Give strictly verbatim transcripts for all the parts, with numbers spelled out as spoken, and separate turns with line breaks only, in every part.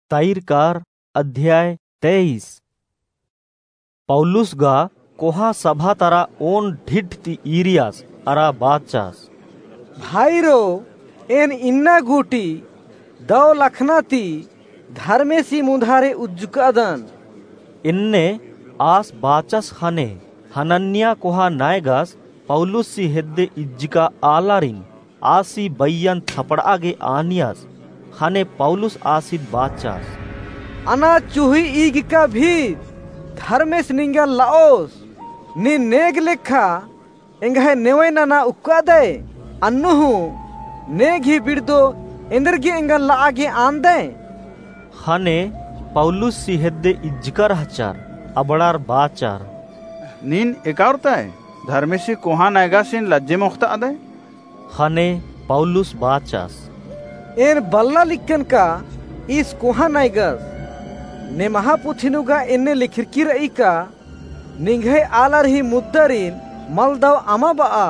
ताइरकार अध्याय तेईस। पौलुस गा कोहा सभा तारा ओन ढिठ ती ईरियास अरा बाचास
भाईरो एन इन्ना गुटी दौ लखनाती धर्मेसी मुधारे उज्जुकादन
इन्ने आस बाचास खाने हनन्या कोहा नायगास पौलुस सी हेद्दे इज्जिका आलारिन आसी बय्यन थपड़ागे आनियास खाने पौलुस आसिद बाचास
अना चुही ईग का भी धर्मेस निंगा लाओस नि नेग लेखा एंगहे नेवे नाना उक्कादे अन्नुहु नेग ही बिड़दो इंदरगी एंगा लागे आंदे
खाने पौलुस सी हेद्दे इज्जिका रहचार अबड़ार बाचार
नीन एकावरताय धर्मेसी कोहा नायगासिन लज्जे मुख्ता अदे
खाने पौलुस बाचास
एन बल्ला लिखन का इस कोहा नायगस ने महापुथिनुगा इन्ने लिखिरकी रई का निंगे आलार ही मुद्दरिन मलदाव अमाबा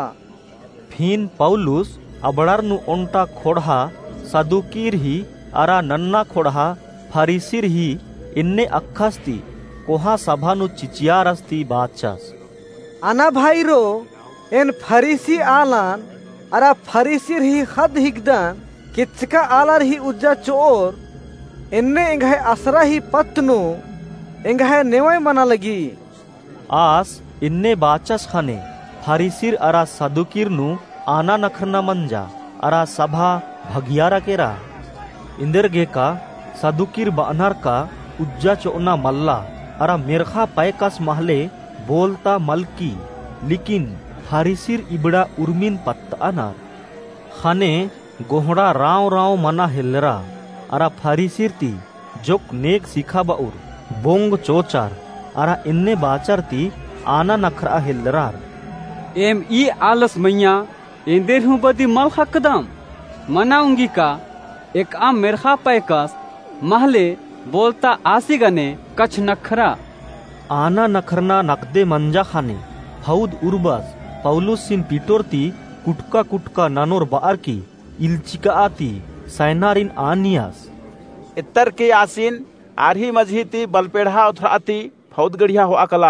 फिन पौलुस अबड़ार नु ओंटा खोड़ा सदुकीर ही अरा नन्ना खोड़ा फरीसिर ही इन्ने अक्खस्ती कोहा सभा नु चिचियारस्ती बाचास
अना भाईरो एन फरीसी आलान अरा फरीसिर ही खद हिगदन किचका आलार ही उज्जा चोर इन्ने इंगहे असरा ही पत्नु इंगहे नेवे मना लगी
आस इन्ने बाचास खाने फरीसिर अरा सदुकीर नु आना नखरना मंजा अरा सभा भगियारा केरा इंदरगे का सदुकीर बानर का उज्जा चोना मल्ला अरा मिरखा पैकास महले बोलता मलकी लेकिन फरीसिर इबड़ा उर्मिन पत्ता अनार खाने गोहड़ा राव राव मना हिलरा अरा फरीसिर ती जोक नेक सिखा बाउर बोंग चोचार अरा इन्ने बाचार ती आना नखरा हिलरार
एम ई आलस मैया इंदेर हूँ बदी मल हकदम मनाऊंगी का एक आम मेरखा पैकस महले बोलता आसी गने कछ नखरा
आना नखरना नकदे मंजा खाने हौद उर्बस पौलुस सिन पिटोरती कुटका कुटका नानोर बार की इल्चिका आती सैनारिन आनियास
इत्तर के आसीन आरही मजहीती बलपेढ़ा उथराती फौद गढ़िया हो अकला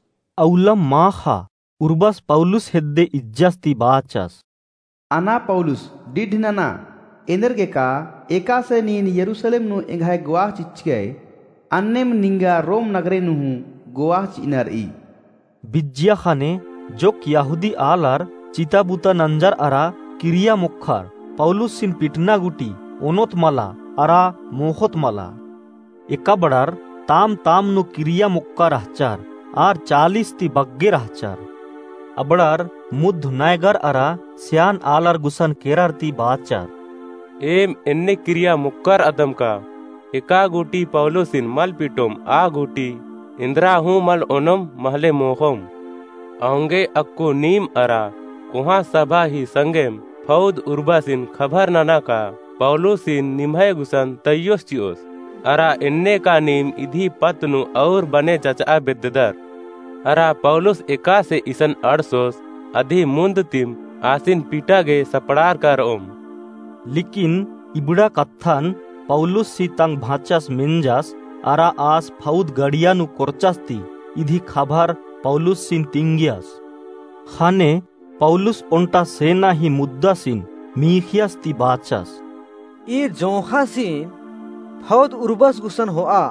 औलम माखा उर्बस पौलुस हेद्दे इज्जस्ती बाचास
अना पौलुस डिढनना एनर्गे का एका से नीन यरूशलेम नु एंघाय गोवाह चिचके अन्नेम निंगा रोम नगरे नु गोवाह चिनर ई
बिज्जिया खाने जोक यहूदी आलार चिताबुता नंजर अरा किरिया मुखार पौलुस सिन पिटना गुटी ओनोत मला अरा मोहत मला एका बड़ार ताम ताम नु किरिया मुक्का रहचार आर चालीस ती बग्गे रहचार अबड़ार मुद्ध नायगर अरा सियान आलार गुसन केरार ती बाचार
एम इन्ने क्रिया मुक्कर अदम का एका गुटी पौलुसिन मल पिटोम आ गुटी इंद्रा हूँ मल ओनम महले मोहम आंगे अक्को नीम अरा कुहा सभा ही संगेम फौद उर्बासिन खबर नाना का पौलुसिन निमहे गुसन तय्योस चियोस अरा इन्ने का नीम इधी पत्नु और बने चचा बिद्दर अरा पौलुस एका से इसन अड़सोस अधि मुंद तिम आसिन पीटा गे सपड़ार कर ओम
लेकिन इबड़ा कत्थन पौलुस सी तंग भाचास मिंजास अरा आस फौद गड़िया नु कोरचास्ती इधी खबर पौलुस सिन तिंगियास खाने पौलुस ओंटा सेना ही मुद्दा सिन मीखियास ती बाचास
ये जोखा सिन फौद उर्बस गुसन होआ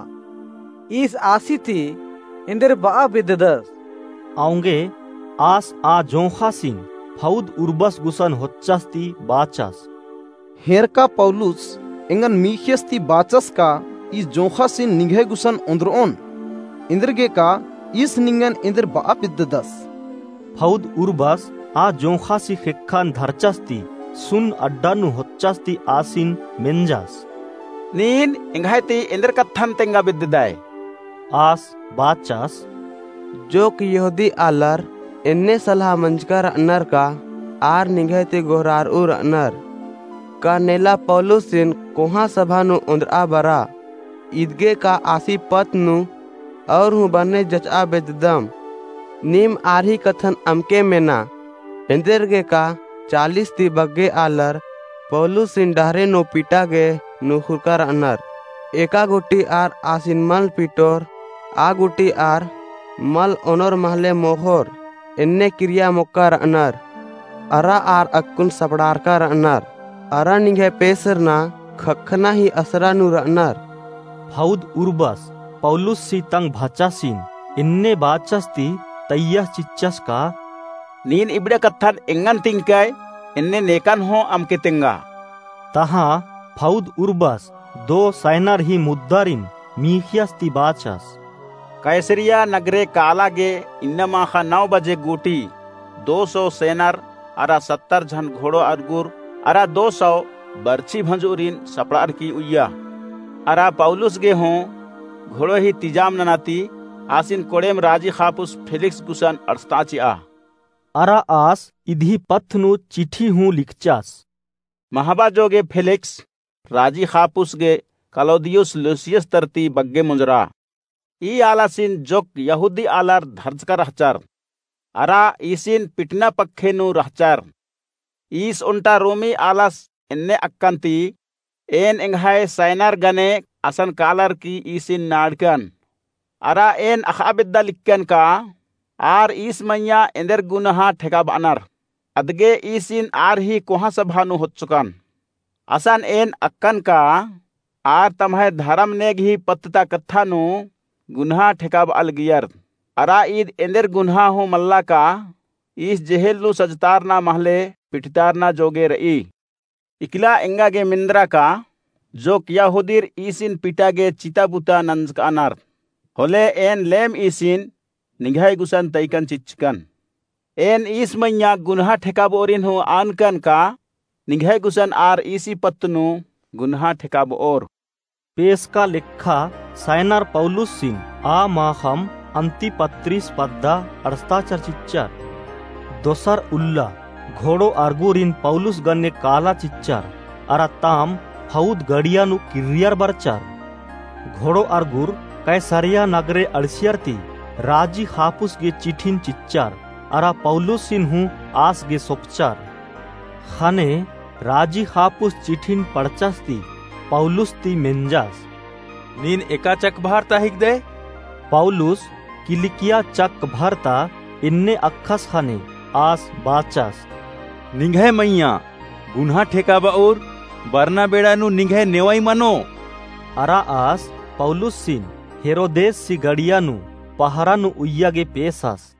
इस आसी थी इंदर बा बिददस
आऊंगे आस आ जोखा सिन फौद उर्बस गुसन होच्चास्ती बाचास
हेरका पौलुस इंगन मीखियस्ती बाचस का इस जोखा सिन निघे गुसन उंद्रोन इंद्रगे का इस निंगन इंद्र बा बिददस
फौद उर्बस आ जोखा सी फिक्खान धरचास्ती सुन अड्डानु होच्चास्ती आसिन मेंजास
नीन इंघायती इंद्र कत्थन तेंगा बिद्दाय
आस बाचास
जोक यहूदी आलर इन्ने सलाह मंजकर अनर का आर निघायती गोहरार उर अनर का नेला पौलुसिन कोहा सभा नु उंद्रा बरा ईदगे का आसी पत नु और हूँ बने जचा बेददम नीम आरही कथन अमके मेना इंदरगे का चालीस ती बग्गे आलर पौलुसिन डहरे नो पीटा गे नु खुरकर अनर एका गुटी आर आसिन मल पिटोर आ गुटी आर मल ओनोर महले मोहर इन्ने क्रिया मुक्का रनर अरा आर अक्कुन सपड़ारका रनर अरा निघे पेसरना खखना ही असरा नु रनर
फौद उर्बस पौलुस सी तंग भाचासीन इन्ने बाचस्ती तैयह चिच्चस का
नीन इबड़े कत्थन एंगन तिंकाय इन्ने नेकन हो अमके तिंगा
तहा फौद उर्बस दो सैनर ही मुद्दारिन मीखियस्ती बाचस
कैसरिया नगरे कालागे इन्नमाखा नौ बजे गोटी दो सौ सेनर अरा सत्तर झन घोड़ो अरगुर अरा दो सौ बर्ची भंजूरिन सपड़ार की उಯ್या अरा पौलुस गे हों घोड़ो ही तिजाम ननाती आसिन कोड़ेम राजी खापुस फेलिक्स गुसन अड़स्ताची आ
अरा आस इधी पथनु चिठी हूँ लिखचास
महाबा जोगे फेलिक्स राजी खापुस गे कलोदियुस लुसियस तरती बग्गे मुंजरा ई आलासिन जोक यहूदी आलार धर्जका रहचार अरा ईसिन पिटना पक्खेनु रहचार ईस उन्टा रोमी आलास इन्ने अक्कंती एन इंघाय सैनार गने असन कालर की ईसिन नाड़कन अरा एन अखाबिद्दा लिक्कन का आर ईस मैया इंदर गुनहा ठेका बानर अदगे ईसिन आर ही कोहा सभानु हो चुकन असन एन अक्कन का आर तमहे धर्म नेग ही पत्ता कत्थानु गुन्हा ठेकाब अलगियर अरा ईद इंदर गुन्हा हो मल्ला का इस जेहेलनु सजतारना महले पिटतारना जोगे रई इकला इंगा गे मिंद्रा का जो यहूदीर ईसिन पिटा गे चिताबुता नंजक अनार होले एन लेम ईसिन निघाई गुसन तैकन चिचकन एन ईस मैया गुन्हा ठेकाब ओरिन हो आनकन का निघाई गुसन आर ईसी पत्तनु गुन्हा ठेकाब और
पेश का लिखा साइनार पौलुस सिन आ माखम अंतिपत्रिस पद्दा अड़स्ताचर चिच्चर दोसर उल्ला घोड़ो आर्गुरिन पौलुस गन्ने काला चिच्चर अरा ताम फौद गड़ियानु किरियर बरचर घोड़ो आर्गुर कैसरिया नगरे अड़सियरती राजी खापुस गे चिठिन चिच्चर अरा पौलुस सिन हूँ आस गे सोपचर खाने राजी खापुस चिठिन पड़चस्ती पौलुस ती मेंजास
नीन एका चक भारता हिक दे
पौलुस किलिकिया चक भरता इन्ने अक्खस खाने आस बाचस
निघे मैया गुन्हा ठेकाबा और बरना बेड़ा नु निघे नेवाई मनो
अरा आस पौलुस सिन हेरोदेस सी गड़िया नु पहरा नु उయ్या गे पेसास